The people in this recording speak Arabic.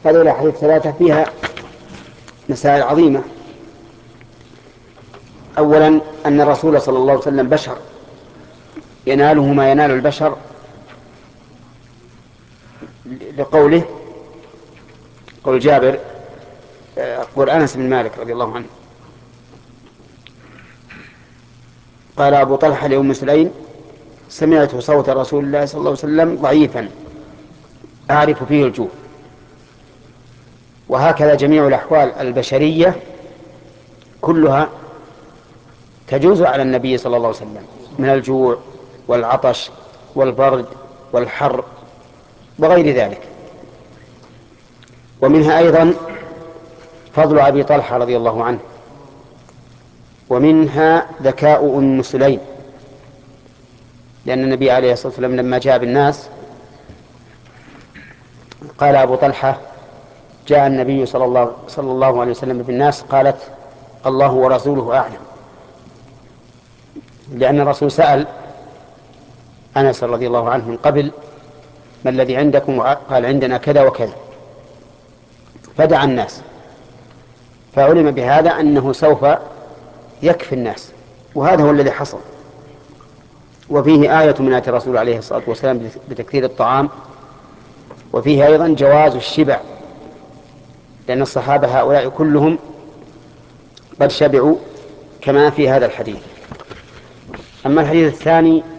هذه الأحاديث الثلاثة فيها مسائل عظيمة. أولا أن الرسول صلى الله عليه وسلم بشر يناله ما ينال البشر، لقوله قول جابر قول أنس بن مالك رضي الله عنه قال أبو طلحة لأم سليم: سمعت صوت رسول الله صلى الله عليه وسلم ضعيفا أعرف فيه الجوع. وهكذا جميع الأحوال البشرية كلها تجوز على النبي صلى الله عليه وسلم من الجوع والعطش والبرد والحر وغير ذلك. ومنها أيضا فضل أبي طلحة رضي الله عنه، ومنها ذكاء أم سليم، لأن النبي عليه الصلاة والسلام لما جاء بالناس قال أبو طلحة: جاء النبي صلى الله عليه وسلم بالناس، قالت: الله ورسوله أعلم. لأن الرسول سأل أنس رضي الله عنه من قبل: ما الذي عندكم؟ قال: عندنا كذا وكذا، فدعا الناس، فعلم بهذا أنه سوف يكفي الناس، وهذا هو الذي حصل. وفيه آية من آيات الرسول عليه الصلاة والسلام بتكثير الطعام، وفيه أيضا جواز الشبع، لأن الصحابة هؤلاء كلهم قد شبعوا كما في هذا الحديث. أما الحديث الثاني